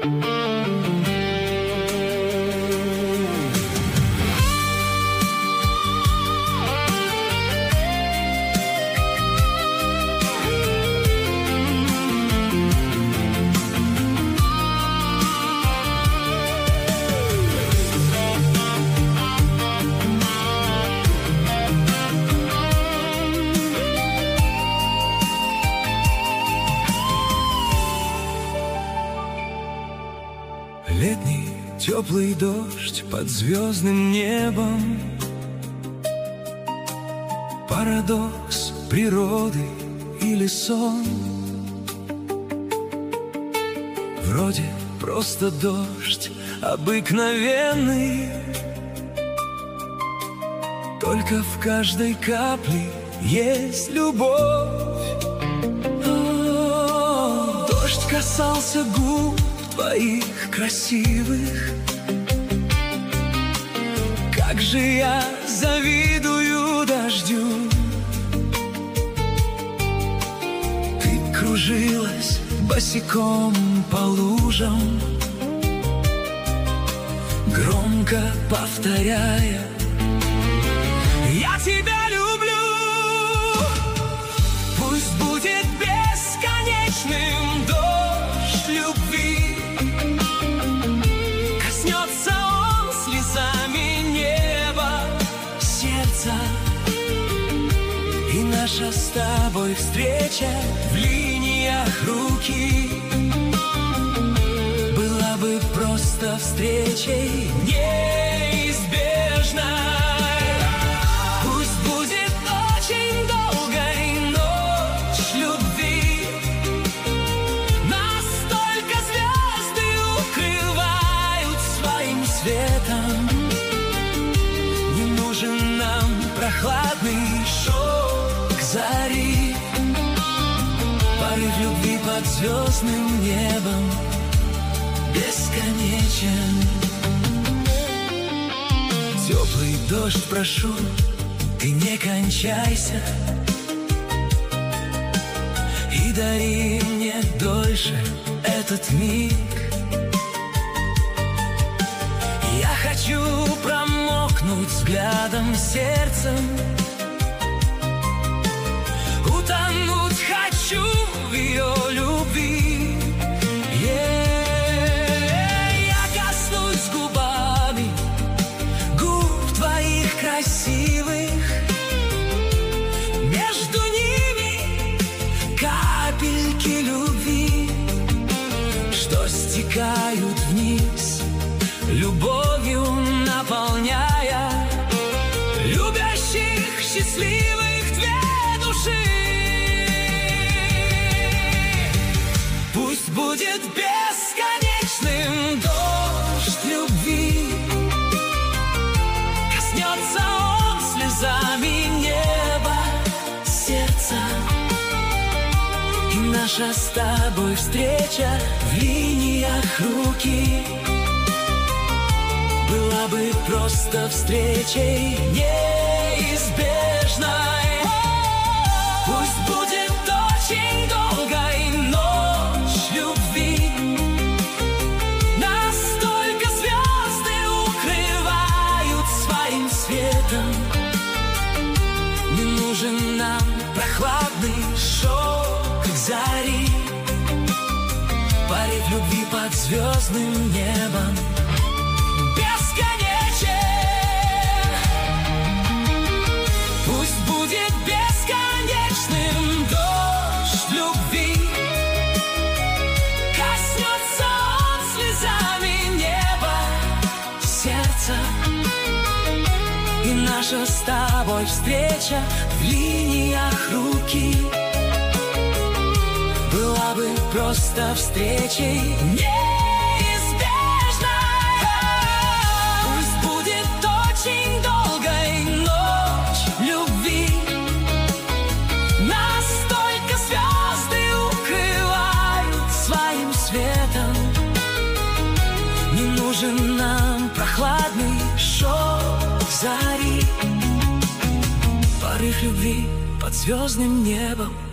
Летний теплый дождь под звездным небом, парадокс природы или сон. Вроде просто дождь обыкновенный, только в каждой капле есть любовь. О, дождь касался губ твоих красивых, как же я завидую дождю. Ты кружилась босиком по лужам, громко повторяя: я тебя люблю. Пусть будет бесконечным дождь любви, коснется он слезами неба, сердца, и наша с тобой встреча в линиях руки была бы просто встречей неизбежной. Пусть будет очень долгой ночь любви, настолько звезды укрывают своим светом. Не нужен нам прохладный шок зари, порыв любви под звездным небом бесконечен. Теплый дождь, прошу, ты не кончайся и дари мне дольше этот миг. Я хочу промокнуть взглядом, сердцем, утонуть хочу в ее любви. Я коснусь губами губ твоих красивых, между ними капельки любви, что стекают вниз, любовью наполняя любящих, счастливых две души. Пусть будет бесконечным дождь любви, коснется он слезами неба, сердца, и наша с тобой встреча в линиях руки была бы просто встречей неизбежной. Пусть будет очень долгой ночь любви, настолько звезды укрывают своим светом. Не нужен нам прохладный шок зари, порыв любви под звездным небом бесконечен. Пусть будет бесконечным дождь любви, коснется он слезами неба, сердца, и наша с тобой встреча в линиях руки была бы просто встречей неизбежной. Пусть будет очень долгой ночь любви, настолько звезды укрывают своим светом. Не нужен нам прохладный шок зари, порыв любви под звездным небом